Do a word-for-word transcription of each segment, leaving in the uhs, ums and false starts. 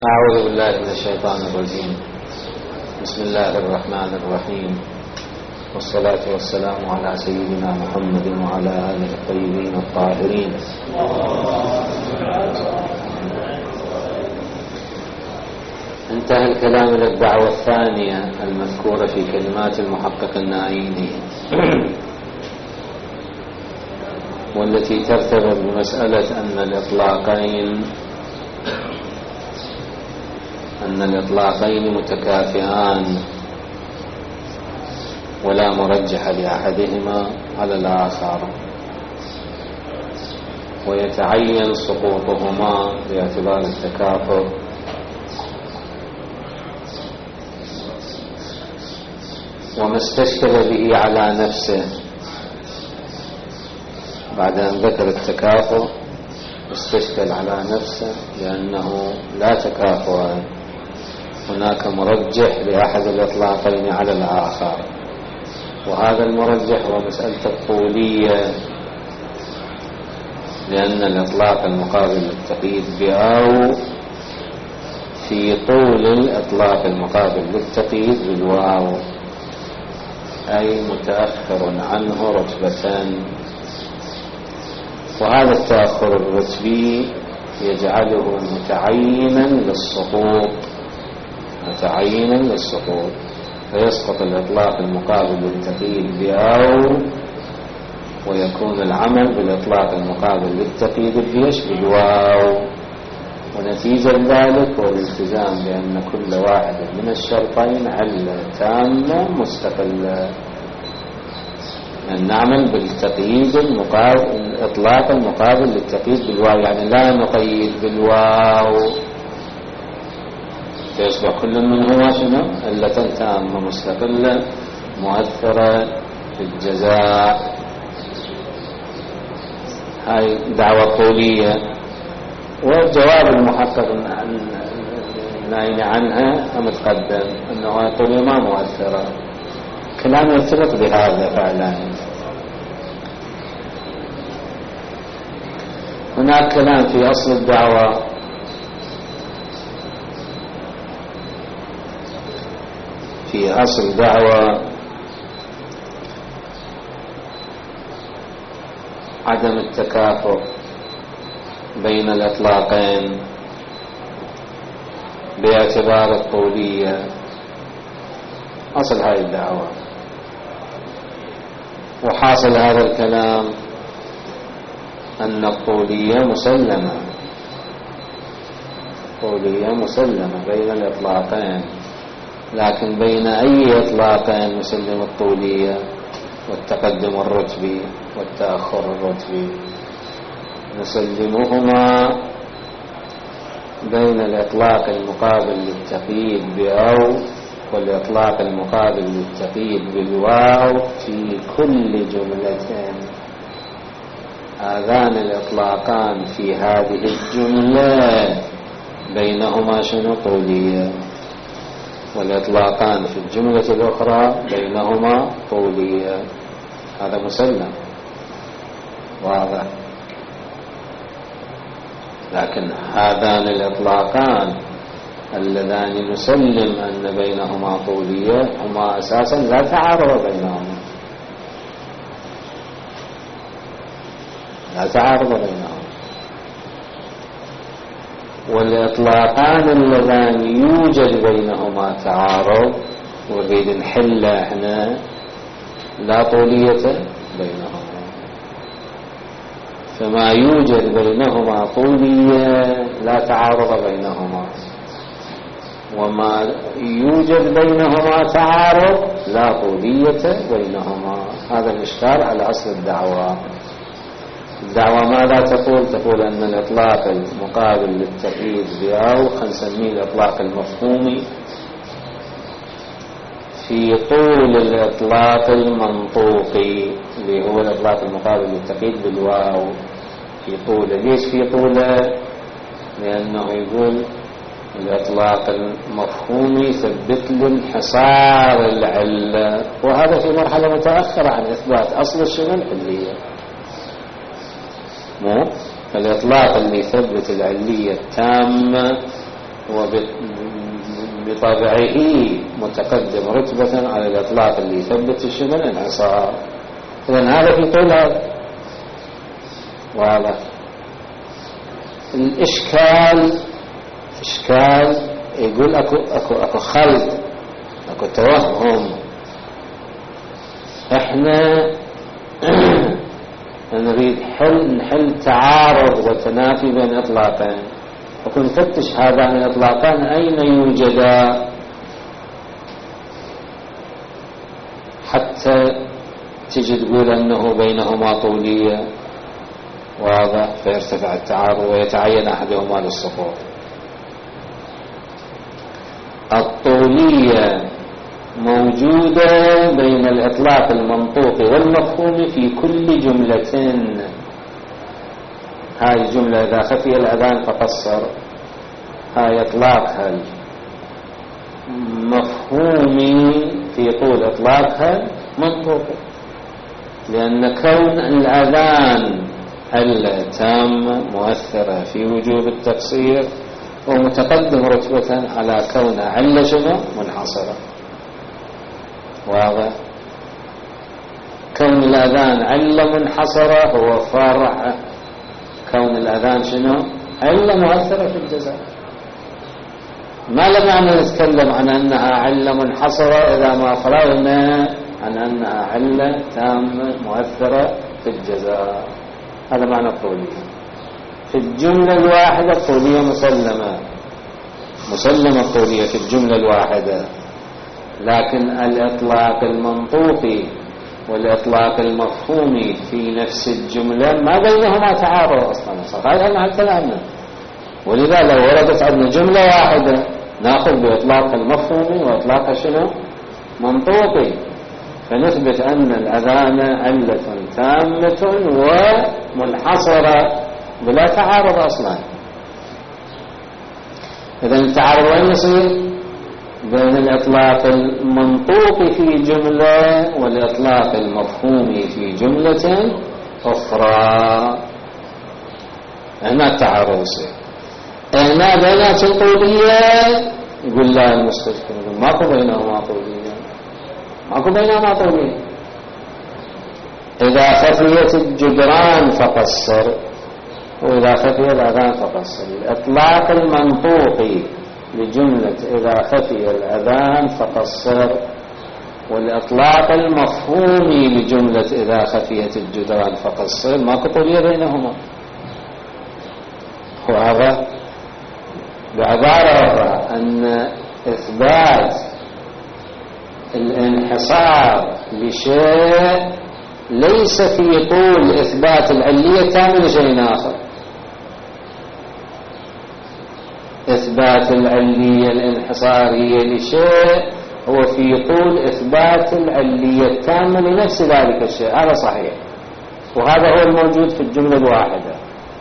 أعوذ بالله من الشيطان الرجيم. بسم الله الرحمن الرحيم، والصلاة والسلام على سيدنا محمد وعلى آله الطيبين الطاهرين. انتهى الكلام إلى الدعوة الثانية المذكورة في كلمات المحقق النائيني، والتي ترتبط بمسألة أن الإطلاقين أن الإطلاقين متكافئان ولا مرجح لأحدهما على الآخر، ويتعين سقوطهما باعتبار التكافؤ وما استشكل به على نفسه بعد أن ذكر التكافؤ استشكل على نفسه لأنه لا تكافؤ، هناك مرجح لأحد الإطلاقين على الآخر، وهذا المرجح هو مسألة الطولية، لأن الإطلاق المقابل للتقييد بأو في طول الإطلاق المقابل للتقييد بالواو، أي متأخر عنه رتبة، وهذا التأخر الرتبي يجعله متعينا للسقوط متعينا للسقوط فيسقط الإطلاق المقابل للتقييد بأو، ويكون العمل بالإطلاق المقابل للتقييد بيش بالواو، ونتيجة ذلك هو الالتزام بأن كل واحد من الشرطين علة تامة مستقلة، أن نعمل بالتقييد المقابل الإطلاق المقابل للتقييد بالواو، يعني لا نقيد بالواو فيصبح كل منهما شنو؟ علة تامة مستقلة مؤثرة في الجزاء. هاي دعوة طولية، والجواب المحقق النائي عنها متقدم أنه الطولية ما مؤثرة، كلام يرتبط بهذا فعلا. هناك كلام في أصل الدعوة في أصل دعوة عدم التكافؤ بين الإطلاقين باعتبار الطولية، أصل هذه الدعوة. وحاصل هذا الكلام أن الطولية مسلمة الطولية مسلمة بين الإطلاقين، لكن بين أي إطلاقين نسلم الطولية؟ والتقدم الرتبي والتأخر الرتبي نسلمهما بين الإطلاق المقابل للتقييد بأو والإطلاق المقابل للتقييد بالواو في كل جملة. هذان الإطلاقان في هذه الجملة بينهما شنو؟ طولية، والإطلاقان في الجملة الأخرى بينهما طولية، هذا مسلم واضح. لكن هذان الإطلاقان اللذان نسلم أن بينهما طولية هما أساسا لا تعارض بينهما لا تعارض بينهما والإطلاقان اللذان يوجد بينهما تعارض ونريد نحل احنا لا طولية بينهما، فما يوجد بينهما طولية لا تعارض بينهما، وما يوجد بينهما تعارض لا طولية بينهما. هذا الإشكال على أصل الدعوة. الدعوة ماذا تقول؟ تقول أن الإطلاق المقابل للتقييد بأو خنسميه الإطلاق المفهومي في طول الإطلاق المنطوقي، اللي هو الإطلاق المقابل للتقييد بالواو في طوله. ليش في طوله؟ لأنه يقول الإطلاق المفهومي يثبت لانحصار العلة، وهذا في مرحلة متأخرة عن إثبات أصل الشغل العلية. مو الإطلاق اللي يثبت العلية التامة هو بطبعه متقدم رتبة على الإطلاق اللي يثبت شنو الانحصار. إذن هذا في طول هذا واضح. الإشكال إشكال يقول أكو, أكو, أكو خلط، أكو توهم. إحنا نريد حل نحل تعارض وتنافي بين إطلاقين، وكن نفتش هذان الإطلاقان أين يوجدا حتى تجي تقول أنه بينهما طولية واضح فيرتفع التعارض ويتعين أحدهما للسقوط. الطولية موجودة بين الإطلاق المنطوقي والمفهوم في كل جملة. هاي الجملة إذا خفي الأذان فقصر، هاي إطلاقها مفهومي في طول إطلاقها منطوقي، لأن كون الأذان علة تامة مؤثرة في وجوب التقصير ومتقدم رتبة على كون علة شنو منحصرة. واضح. كون الأذان علة منحصرة هو فرع كون الأذان شنو علة مؤثرة في الجزاء. ما لمعنى نتكلم عن أنها علة منحصرة إذا ما فرغنا عن أنها علة تامة مؤثرة في الجزاء. هذا معنى الطولية. في الجملة الواحدة الطولية مسلمة مسلمة الطولية في الجملة الواحدة، لكن الإطلاق المنطوقي والإطلاق المفهومي في نفس الجملة ما بينهما تعارض أصلا. هذا مع كلامنا. ولذا لو وردت عندنا جملة واحدة نأخذ بإطلاق المفهومي وإطلاق شنو منطوقي، فنثبت أن الأذان علة تامة ومنحصرة بلا تعارض أصلا. إذن التعارض وين يصير؟ بين الإطلاق المنطوقي في جملة والإطلاق المفهومي في جملة أخرى. هنا التعارض يصير. هنا بينات الطولية يقول لا المستشكل ماكو بينهما طولية، ماكو بينهما طولية. إذا خفيت الجدران فقصر، وإذا خفي الأذان فقصر. الإطلاق المنطوقي لجملة إذا خفي الأذان فقصر، والإطلاق المفهومي لجملة إذا خفيت الجدران فقصر ماكو طولية بينهما. وهذا بعبارة أخرى أن إثبات الانحصار لشيء ليس في طول إثبات العلية التامة لشيء آخر. إثبات العلية الانحصارية لشيء هو في طول إثبات العلية التامة لنفس ذلك الشيء. هذا صحيح، وهذا هو الموجود في الجملة الواحدة.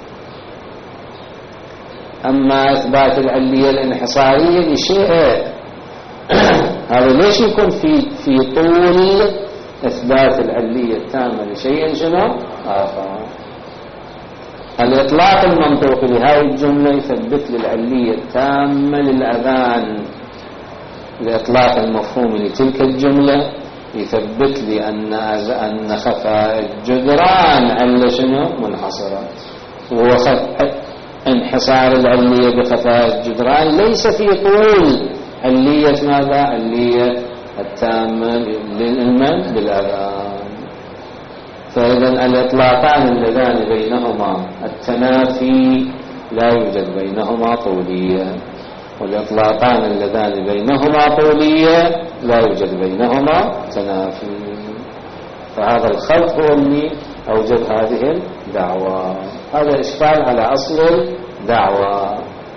أما إثبات العلية الانحصارية لشيء هذا ليش يكون في في طول إثبات العلية التامة لشيء شنو آخر. الإطلاق المنطوقي لهذه الجملة يثبت للعلية التامة للأذان. الإطلاق المفهوم لتلك الجملة يثبت لي أن أن خفاء الجدران علة شنو منحصرة، وخف انحصار العلية بخفاء الجدران ليس في طول علية ماذا علية التامة للمن للأذان. فإذا الإطلاقان اللذان بينهما التنافي لا يوجد بينهما طولية، والإطلاقان اللذان بينهما طولية لا يوجد بينهما تنافي. فهذا الخلط هو اللي أوجد هذه الدعوة. هذا إشكال على أصل الدعوة.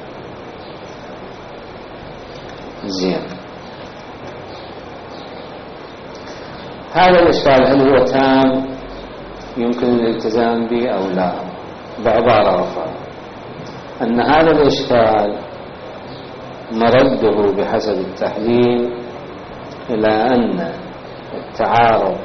زين. هذا الإشكال هل هو تام يمكن الالتزام به أو لا؟ بعبارة أخرى أن هذا الإشكال مرده بحسب التحليل إلى أن التعارض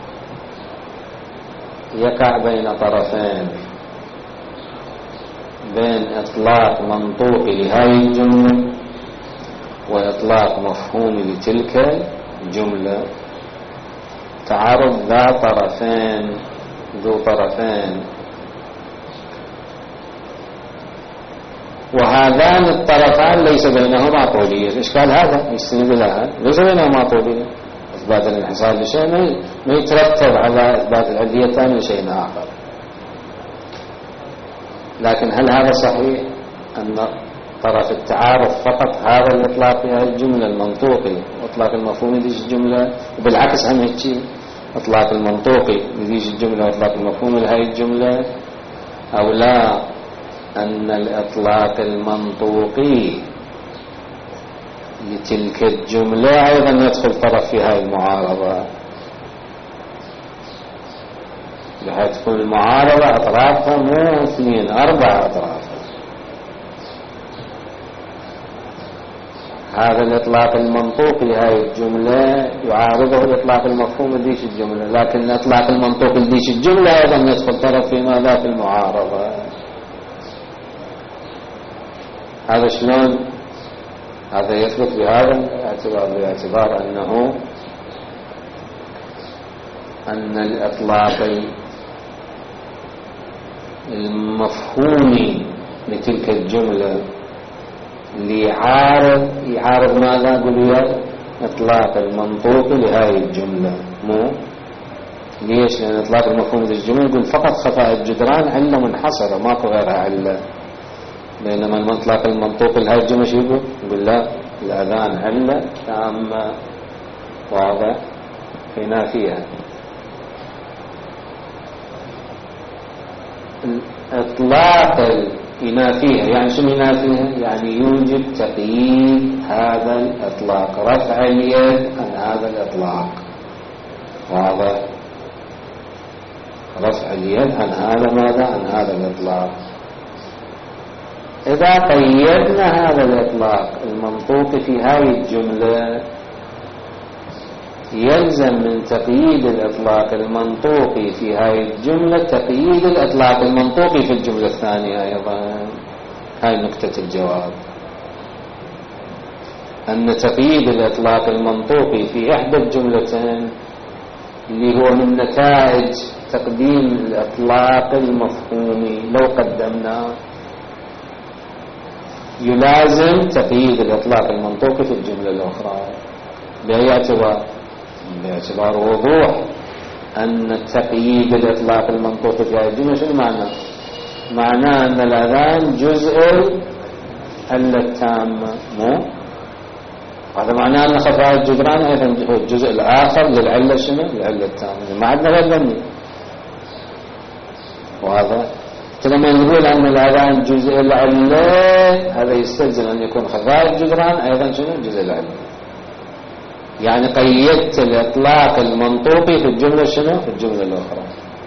يقع بين طرفين بين إطلاق منطوقي لهذه الجملة وإطلاق مفهومي لتلك الجملة، تعارض ذا طرفين ذو طرفين، وهذان الطرفان ليس بينهما طولية. الإشكال هذا يستند إلى هذا، ليس بينهما طولية. إثبات الانحصار لشيء ما يترتب على إثبات العلية الثانية لشيء آخر. لكن هل هذا صحيح أن طرف التعارض فقط هذا الإطلاق في هذه الجملة المنطوقي وإطلاق المفهومي لذيك الجملة، وبالعكس هم هيك إطلاق المنطوقي لذيك الجملة وإطلاق المفهومي لهذه الجملة، أو لا أن الإطلاق المنطوقي لتلك الجملة أيضا يدخل طرف في هذه المعارضة، بحيث تكون المعارضة أطرافها مو اثنين أربع أطراف. هذا الإطلاق المنطوقي لهذه الجملة يعارضه الإطلاق المفهوم لذيك الجملة، لكن الإطلاق المنطوقي لذيك الجملة أيضا يدخل طرف في ماذا؟ في المعارضة. هذا شلون؟ هذا يثبت بهذا الاعتبار، باعتبار أنه أن الإطلاق المفهومي لتلك الجملة ليعارض يعارض ماذا؟ قلوا إطلاق المنطوقي لهذه الجملة. مو ليش؟ لأن إطلاق المفهوم لهذه الجملة يقول فقط خفاء الجدران علة منحصرة ماكو غيرها علة، بينما المطلق المنطوقي لهذه الجملة شو يقول؟ يقول لا، الأذان علة تامة واضح في نافيها. إطلاق ينافيها يعني شنو ينافيها؟ يعني يوجب تقييد هذا الإطلاق، رفع اليد عن هذا الإطلاق، واضح؟ رفع اليد عن هذا ماذا؟ عن هذا الإطلاق. إذا قيدنا هذا الإطلاق المنطوق في هذه الجملة يلزم من تقييد الإطلاق المنطوقي في هذه الجملة تقييد الإطلاق المنطوقي في الجملة الثانية أيضا. هاي نقطة الجواب، أن تقييد الإطلاق المنطوقي في إحدى الجملتين اللي هو من نتائج تقديم الإطلاق المفهومي لو قدمناه يلازم تقييد الإطلاق المنطوقي في الجملة الأخرى. بأي اعتبار؟ باعتبار وضوح أن تقييد الإطلاق المنطوقي في هذه الجملة شنو معناه؟ معناه أن الأذان جزء العلة التامة، مو؟ هذا معناه أن خفاء الجدران أيضا هو الجزء الآخر للعلة شنو؟ العلة التامة، ما عندنا غير ذني. واضح؟ لما نقول أن الأذان جزء العلة هذا يستلزم أن يكون خفاء الجدران أيضا شنو؟ جزء العلة. يعني قيدت الإطلاق المنطوقي في الجملة شنو؟ في الجملة الأخرى.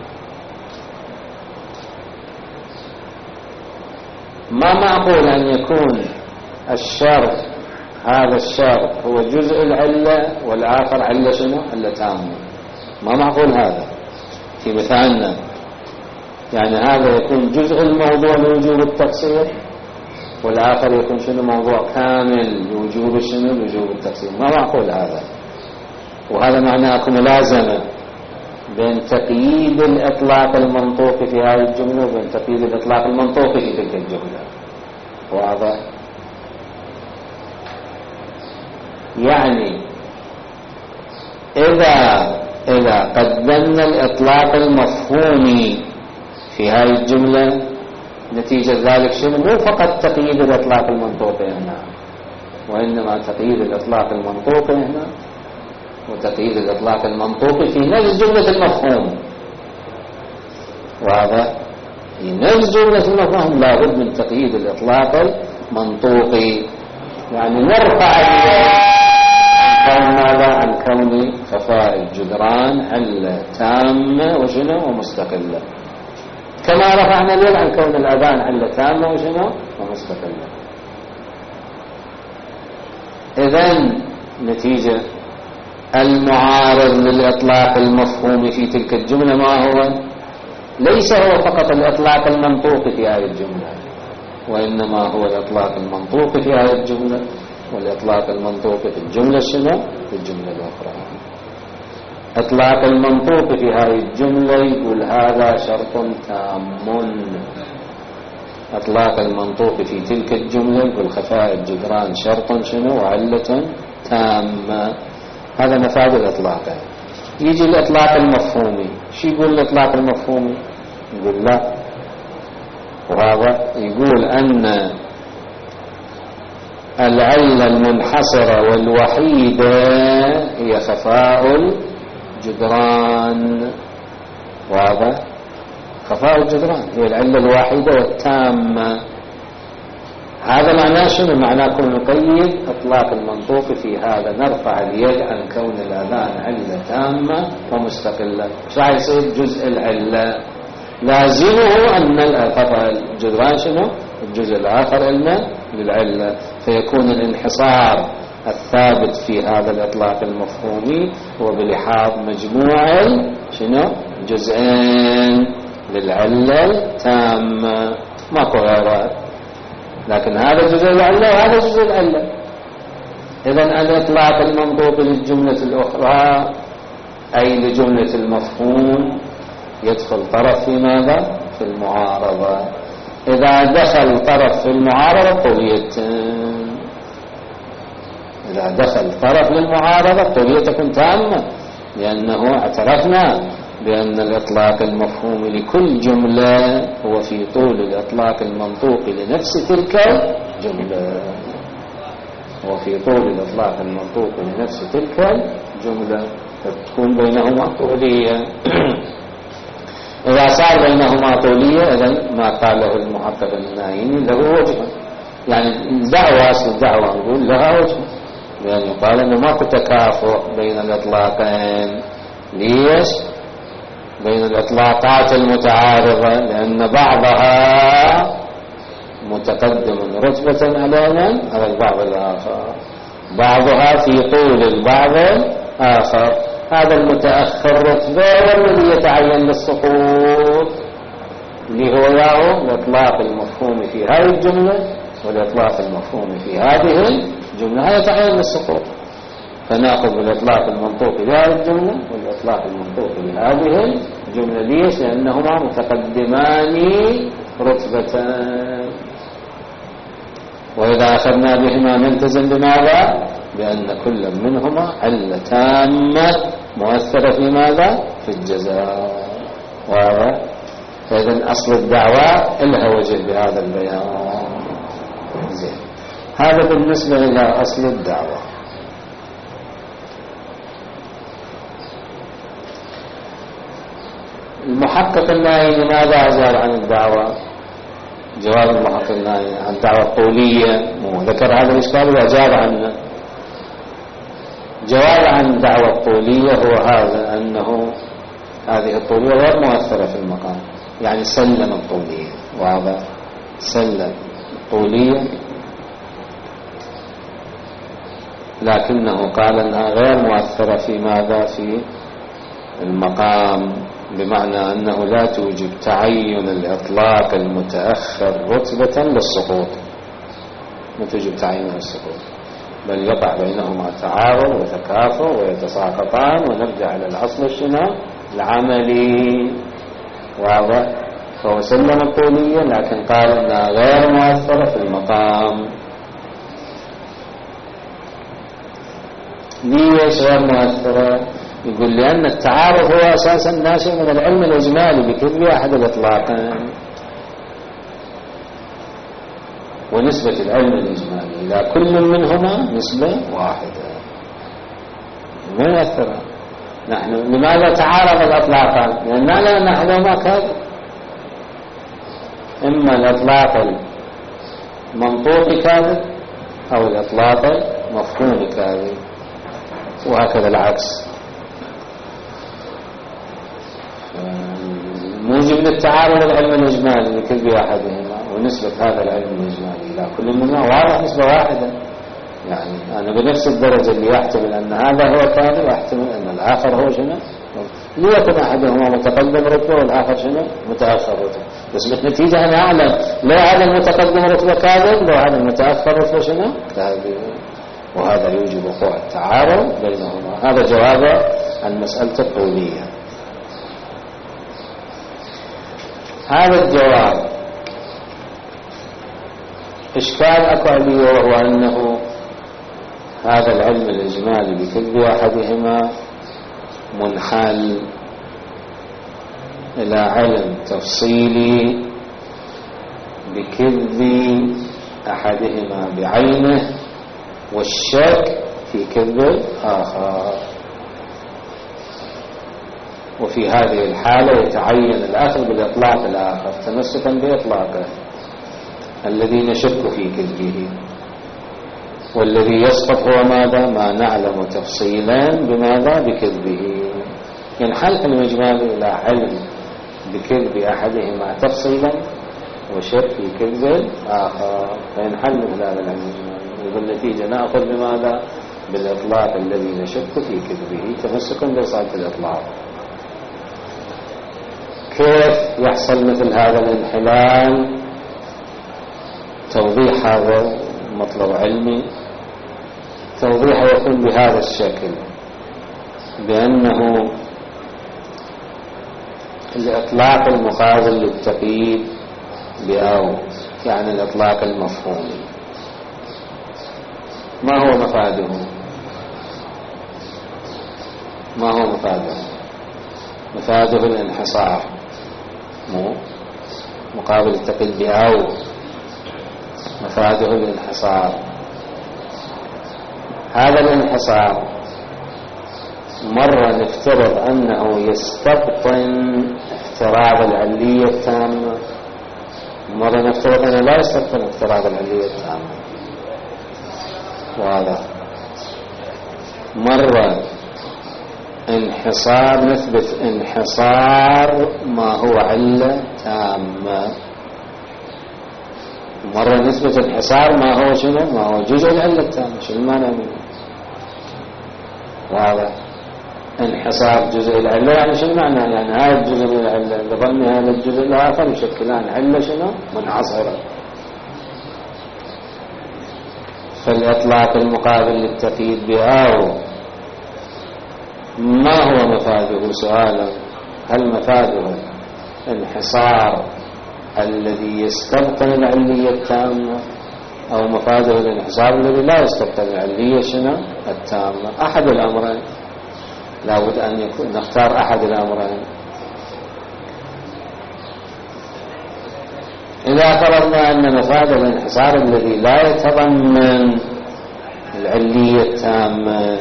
ما معقول أن يكون الشرط هذا الشرط هو جزء العلة والآخر علة شنو؟ علة تامة. ما معقول هذا في مثالنا. يعني هذا يكون جزء الموضوع لوجوب التقصير والآخر يكون شنو؟ موضوع كامل لوجوب شنو؟ لوجوب التقصير. ما معقول هذا. وهذا معناه ملازمة بين تقييد الإطلاق المنطوقي في هذه الجملة وبين تقييد الإطلاق المنطوقي في تلك الجملة. واضح؟ يعني إذا إذا قدمنا الإطلاق المفهومي في هذه الجملة نتيجة ذلك شنو؟ مو فقط تقييد الإطلاق المنطوقي هنا، وإنما تقييد الإطلاق المنطوقي هنا وتقييد الإطلاق المنطوقي في نفس جملة المفهوم. واضح؟ في نفس جملة المفهوم لابد من تقييد الإطلاق المنطوقي، يعني نرفع عن ماذا؟ عن كون خفاء الجدران علة تامة وشنو؟ ومستقلة، كما رفعنا اليد عن كون الأذان علة تامة وشنو؟ ومستقلة. إذن نتيجة المعارض للإطلاق المفهوم في تلك الجملة ما هو؟ ليس هو فقط الإطلاق المنطوق في هذه الجملة، وإنما هو الإطلاق المنطوق في هذه الجملة، والإطلاق المنطوق في الجملة شنو؟ في الجملة الأخرى. إطلاق المنطوق في هذه الجملة يقول هذا شرط تام. إطلاق المنطوق في تلك الجملة يقول خفاء الجدران شرط شنو؟ وعلة تامة. هذا مفاد الإطلاق. يجي الإطلاق المفهومي، شو يقول الإطلاق المفهومي؟ يقول لا، وهذا يقول أن العلة المنحصرة والوحيدة هي خفاء الجدران. واضح؟ خفاء الجدران هي العلة الواحدة والتامة. هذا معناه شنو؟ معناه كون نقيد إطلاق المنطوق في هذا، نرفع اليد عن كون الأذان علة تامة ومستقلة. شو راح يصير؟ جزء العلة لازمه أن خفاء الجدران شنو؟ الجزء الآخر إلنا للعلة، فيكون الانحصار الثابت في هذا الإطلاق المفهومي هو بلحاظ مجموع شنو؟ جزئين للعلة تامة، ماكو غيره. لكن هذا جزء العلة وهذا جزء العلة. إذن الإطلاق المنطوق للجملة الأخرى أي لجملة المفهوم يدخل طرف في ماذا؟ في المعارضة. إذا دخل طرف في المعارضة طويتين، إذا دخل طرف للمعارضة طوية تكون تامة، لأنه اعترفنا بأن الإطلاق المفهوم لكل جملة هو في طول الإطلاق المنطوق لنفس تلك الجملة، هو في طول الإطلاق المنطوق لنفس تلك الجملة، فتكون بينهما طولية. إذا صار بينهما طولية إذن ما قاله المحقق النايني له وجه، يعني الدعوة أصل الدعوة نقول لها وجه، لأن يعني يقال أنه ماكو تكافؤ بين الإطلاقين. ليش؟ بين الإطلاقات المتعارضة، لأن بعضها متقدم رتبة على من؟ على البعض الآخر، بعضها في طول البعض الآخر. هذا المتأخر رتبة والذي يتعين للسقوط اللي هو ياهو الإطلاق المفهوم في هذه الجملة والإطلاق المفهوم في هذه الجملة، هذا يتعين للسقوط. فنأخذ بالإطلاق المنطوق لهذه الجملة والإطلاق المنطوق لهذه الجملة. ليش؟ لأنهما متقدمان رتبة، وإذا أخذنا بهما نلتزم بماذا؟ بأن كل منهما علة تامة مؤثرة في ماذا؟ في الجزاء. واضح؟ فإذا أصل الدعوة إلها وجه بهذا البيان. زين، هذا بالنسبة إلى أصل الدعوة. المحقق الناهي لماذا أجاب عن الدعوة؟ جواب المحقق الناهي عن الدعوة الطولية، مو ذكر هذا الإشكال وأجاب عنه. جواب عن الدعوة الطولية هو هذا، أنه هذه الطولية غير مؤثرة في المقام، يعني سلم الطولية. واضح؟ سلم الطولية، لكنه قال أنها غير مؤثرة في ماذا؟ في المقام، بمعنى أنه لا توجب تعين الإطلاق المتأخر رتبة للسقوط، لا توجب تعين السقوط، بل يقع بينهما تعارض وتكافؤ ويتساقطان، ونرجع إلى الأصل الشنو؟ العملي. واضح؟ فهو سلم الطولية لكن قال أنها غير مؤثرة في المقام. ليش غير مؤثرة؟ يقول لأن التعارض هو أساسا ناشئ من العلم الإجمالي بكذب أحد الإطلاقين، ونسبة العلم الإجمالي إلى كل منهما نسبة واحدة ما يؤثر. نحن لماذا تعارض الإطلاقان؟ لأننا نحن ما كذب، إما الإطلاق المنطوق كاذب أو الإطلاق المفهوم كاذب، وهكذا العكس. موجب للتعارض العلم الإجمالي لكذب أحدهما، ونسبة هذا العلم الإجمالي إلى كل منهما واضح نسبة واحدة. يعني أنا بنفس الدرجة اللي يحتمل أن هذا هو كاذب أحتمل أن الآخر هو شنو؟ ليكن أحدهما متقدم رتبة والآخر شنو متأخر رتبة، بس بالنتيجة أنا أعلم لو هذا المتقدم رتبة كاذب لو هذا المتأخر رتبة شنو كاذب، وهذا يوجب وقوع التعارض بينهما. هذا جواب عن مسألة الطولية. هذا الجواب إشكال أكو عليه، وهو أنه هذا العلم الإجمالي بكذب أحدهما منحل إلى علم تفصيلي بكذب أحدهما بعينه والشك في كذب آخر، وفي هذه الحالة يتعين الأخذ بالإطلاق الآخر تمسكا بإطلاقه الذي نشك في كذبه، والذي يسقط هو ماذا ما نعلم تفصيلا بماذا بكذبه. ينحل علم إجمالي إلى علم بكذب أحدهما تفصيلا وشك في كذب آخر، فينحل مثل هذا العلم الإجمالي، وبالنتيجة نأخذ بماذا بالإطلاق الذي نشك في كذبه تمسكا بصالة الإطلاق. كيف يحصل مثل هذا الانحلال؟ توضيح هذا مطلب علمي. توضيح يكون بهذا الشكل، بأنه الإطلاق المقابل للتقييد بأو، يعني الإطلاق المفهومي، ما هو مفاده؟ ما هو مفاده؟ مفاده الانحصار، مو مقابل التقييد بأو مفاده الانحصار. هذا الانحصار مرة نفترض أنه يستبطن افتراض العلية التامة، مرة نفترض أنه لا يستبطن افتراض العلية التامة، واضح؟ مرة انحصار نثبت انحصار ما هو علة تامة، مرة نثبت انحصار ما هو شنو ما هو جزء العلة التامة. شنو المعنى منه؟ واضح؟ انحصار جزء العلة يعني شنو معنى؟ يعني هذا الجزء من العلة لضم هذا الجزء الآخر يشكلان علة شنو منحصرة. فالإطلاق المقابل للتقييد بأو ما هو مفاده؟ سؤالا، هل مفاده انحصار الذي يستبطن العلية التامة أو مفاده الانحصار الذي لا يستبطن العلية شنو التامة؟ أحد الأمرين، لابد أن يكون نختار أحد الأمرين. إذا فرضنا أن مفاد الانحصار الذي لا يتضمن العلية التامة،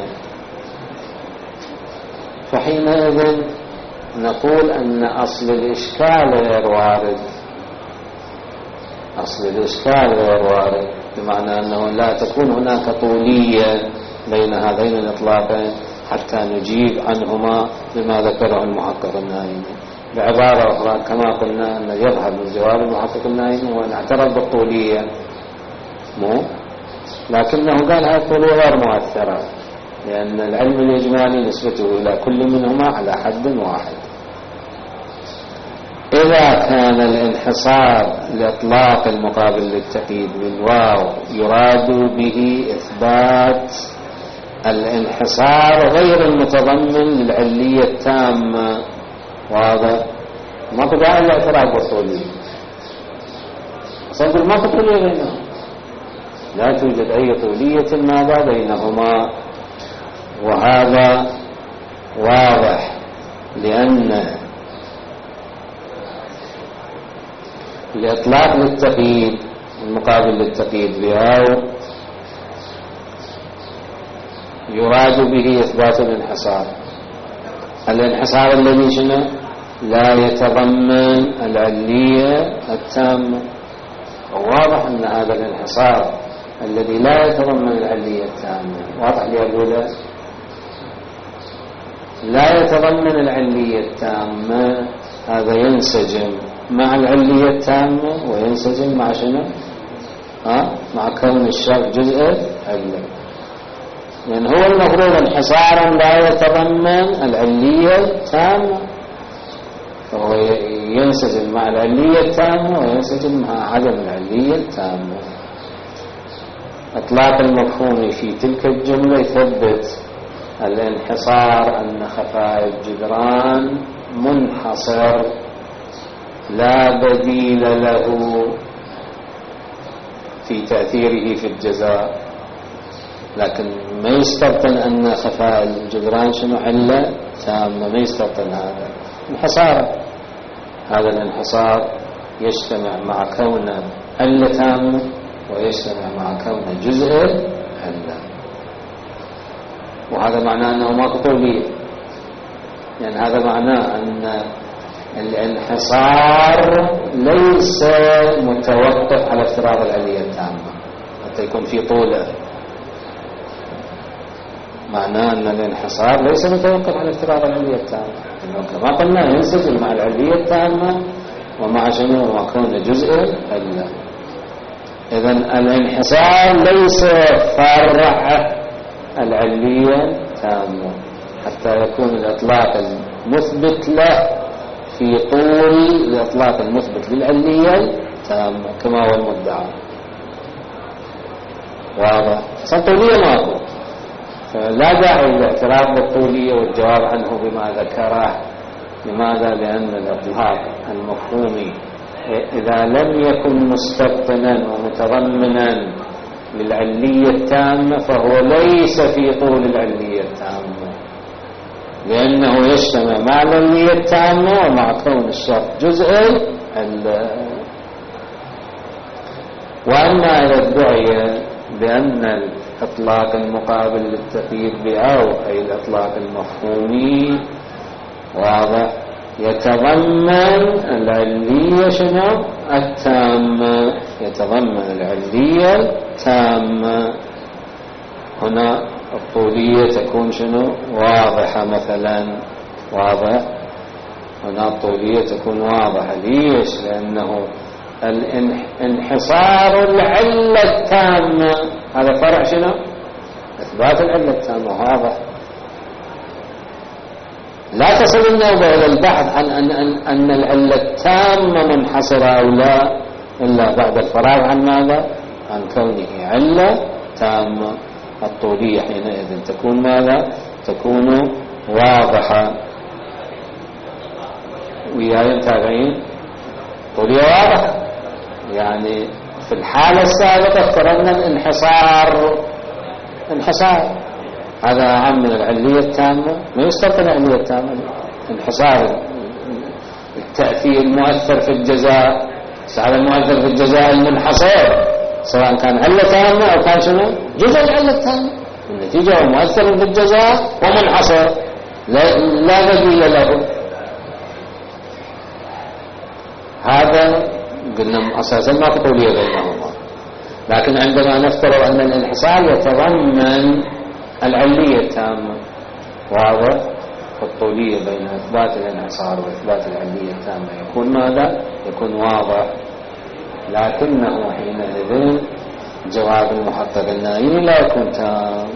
فحينئذ نقول أن أصل الإشكال غير وارد. أصل الإشكال غير وارد بمعنى أنه لا تكون هناك طولية بين هذين الإطلاقين حتى نجيب عنهما بما ذكره المحقق النائمي. بعبارة أخرى كما قلنا أن يظهر من جواب المحقق النائمي وأن اعترض بالطولية، مو لكنه قال هذه الطولية غير مؤثرة، لأن العلم الإجمالي نسبته إلى كل منهما على حد واحد. إذا كان الانحصار الإطلاق المقابل للتقييد بالواو يراد به إثبات الانحصار غير المتضمن للعلية التامة، وهذا ما تدعي الاعتراف بالطولية، أصلا ما طولية بينهم، لا توجد أي طولية ماذا بينهما، وهذا واضح لأن الإطلاق للتقييد المقابل للتقييد بأو يراد به إثبات الانحصار، الانحصار الذي شنو لا يتضمن العلية التامة. واضح أن هذا الانحصار الذي لا يتضمن العلية التامة، واضح لي أقول لا يتضمن العلية التامة، هذا ينسجم مع العلية التامة وينسجم مع شنو ها مع كون الشرط جزء علة. لأن هو المفروض انحصارا لا يتضمن العلية التامة، فهو ينسجم مع العلية التامة وينسجم مع عدم العلية التامة. إطلاق المفهوم في تلك الجملة يثبت الانحصار أن خفاء الجدران منحصر لا بديل له في تأثيره في الجزاء، لكن ما يستبطن أن خفاء الجدران شنو علة تامة، ما يستبطن هذا انحصار. هذا الانحصار يجتمع مع كونه علة تامة ويجتمع مع كونه جزء علة، وهذا معناه أنه ماكو طولية، يعني هذا معناه أن الانحصار ليس متوقف على افتراض العلية التامة حتى يكون في طولة. معناه أن الانحصار ليس متوقف على افتراض العلية التامة، كما قلنا ينسجم مع العلية التامة ومع شنو ومع كونه جزء علة. إذن الانحصار ليس فرع العلية تامة حتى يكون الإطلاق المثبت له في طول الإطلاق المثبت للعلية تامة كما هو المدعى. واضح؟ فالطولية ماكو، فلا داعي للاعتراف بالطولية والجواب عنه بما ذكره. لماذا؟ لأن الإطلاق المفهومي إذا لم يكن مستبطنا ومتضمنا للعلية التامة فهو ليس في طول العلية التامة، لأنه يجتمع مع العلية التامة ومع كون الشرط جزء ال. وأما إذا ادعي بأن الإطلاق المقابل للتقييد بأو أي الإطلاق المفهومي واضح يتضمن العلية شنو التامة، يتضمن العلية التامة، هنا الطولية تكون شنو واضحة مثلا. واضح؟ هنا الطولية تكون واضحة. ليش؟ لأنه الانحصار العلة التامة هذا فرع شنو إثبات العلة التامة. واضح؟ لا تصل النوبة إلى البحث عن أن, أن, أن العلة التامة منحصرة أو لا إلا بعد الفراغ عن ماذا؟ عن كونه علة تامة. الطولية حينئذ تكون ماذا؟ تكون واضحة. وياي متابعين؟ الطولية واضحة، يعني في الحالة السابقة افترضنا الانحصار انحصار هذا أهم من العلية التامة، ما يستبطن العلية التامة. انحصار التأثير المؤثر في الجزاء، هذا المؤثر في الجزاء المنحصر سواء كان علة تامة أو كان شنو جزء العلة التامة، النتيجة هو مؤثر في الجزاء ومنحصر لا, لا بديل له. هذا قلنا أساسا ما طولية بينهما، لكن عندما نفترض أن الانحصار يتضمن العلية التامة واضح، الطولية بين إثبات الانحصار وإثبات العلية التامة يكون ماذا؟ يكون واضح. لكنه حينئذ جواب المحقق النهائي لا يكون تام.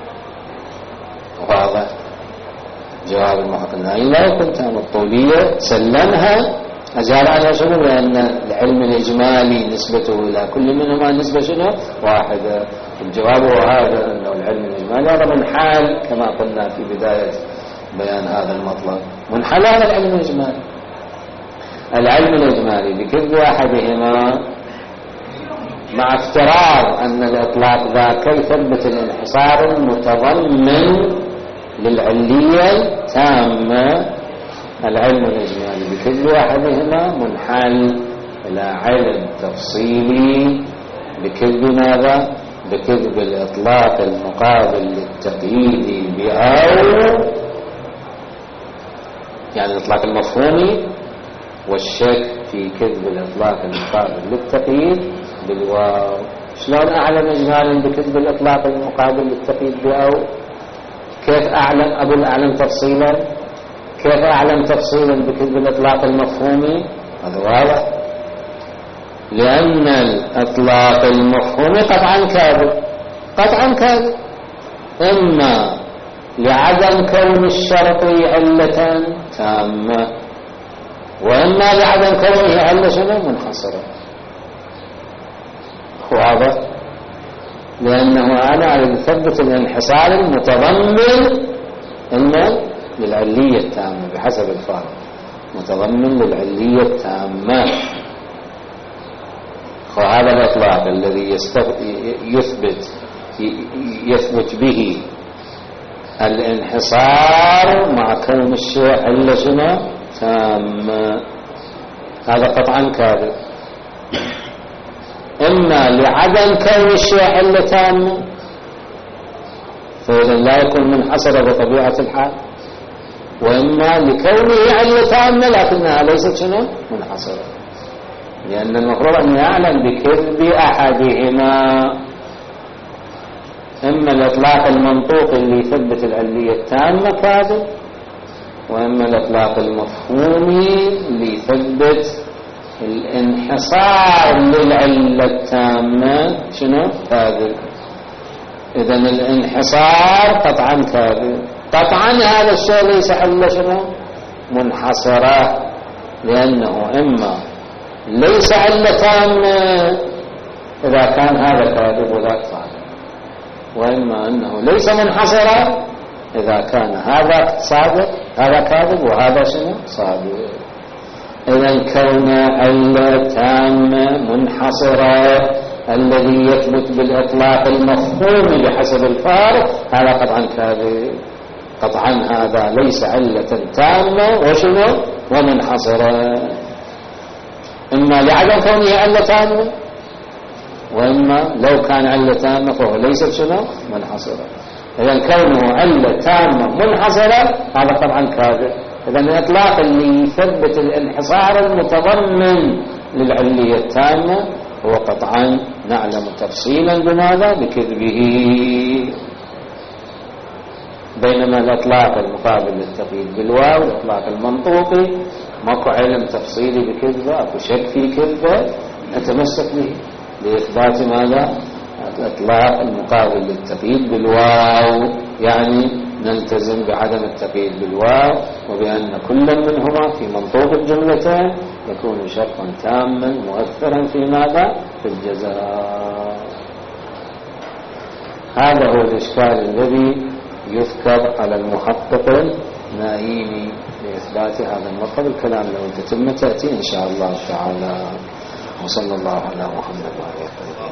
واضح؟ جواب المحقق النهائي لا يكون تام. الطولية سلمها أجال عنها شنو؟ لأن العلم الإجمالي نسبته إلى كل منهما نسبة شنو؟ واحدة. الجواب هو هذا، أنه العلم الإجمالي هذا منحال كما قلنا في بداية بيان هذا المطلب، منحال هذا العلم الإجمالي. العلم الإجمالي بكل أحدهما مع افتراض أن الإطلاق ذاك يثبت الانحصار المتضمن للعلية التامة. العلم الإجمالي بكل أحدهما منحل إلى علم تفصيلي بكذب ماذا؟ بكذب الإطلاق المقابل للتقييد بأو، يعني الإطلاق المفهومي، والشك في كذب الإطلاق المقابل للتقييد بالواو. شلون أعلم إجمالا بكذب الإطلاق المقابل للتقييد بأو؟ كيف أعلم؟ أقول أعلم تفصيلا. كيف أعلم تفصيلا بكذب الإطلاق المفهومي؟ هذا واضح، لأن الإطلاق المفهومي قطعا كاذب، قطعا كاذب. إما لعدم كون الشرط علة تامة، وإما لعدم كونه علة شنو منحصرة. واضح؟ لأنه أنا يثبت الانحصار المتضمن إما للعلية التامة بحسب الفارق، متضمن للعلية التامة. وهذا الإطلاق الذي يثبت يثبت به الانحصار مع كون الشيء علة شنو تامة، هذا قطعا كاذب. إما لعدم كون الشيء علة تامة فإذا لا يكون منحصرة بطبيعة الحال، وإما لكونه علة تامة لكنها ليست شنو منحصرة، لأن المفروض أن يعلم بكذب أحدهما. إما الإطلاق المنطوق اللي يثبت العلية التامة كاذب، وإما الإطلاق المفهومي اللي يثبت الانحصار للعلة التامة شنو كاذب. إذن الانحصار قطعا كاذب، قطعا هذا الشيء ليس علة شنو منحصرة، لأنه إما ليس علة تامة إذا كان هذا كاذب وذاك صادق، وإما أنه ليس منحصرة إذا كان هذا صادق هذا كاذب وهذا شنو صادق. إذن كون علة تامة منحصرة الذي يثبت بالإطلاق المفهوم بحسب الفارق هذا قطعا كاذب، قطعا هذا ليس علة تامة وشنو ومنحصرة، إما لعدم كونه علة تامة، وإما لو كان علة تامة فهو ليست شنو منحصرة. إذن كونه علة تامة منحصرة هذا طبعا كاذب. إذن الإطلاق اللي يثبت الانحصار المتضمن للعلية التامة هو قطعا نعلم تفصيلا بماذا بكذبه، بينما الإطلاق المقابل للتقييد بالواو الإطلاق المنطوقي ماكو علم تفصيلي بكذبه، اكو شك في كذبه نتمسك به لإثبات ماذا الإطلاق المقابل للتقييد بالواو، يعني نلتزم بعدم التقييد بالواو وبأن كل منهما في منطوق الجملتين يكون شرطا تاما مؤثرا في ماذا في الجزاء. هذا هو الإشكال الذي يذكر على المحقق النائمي لإثبات هذا المطلب. الكلام لو تتم تأتي إن شاء الله تعالى. وصلى الله على محمد وعلى آله.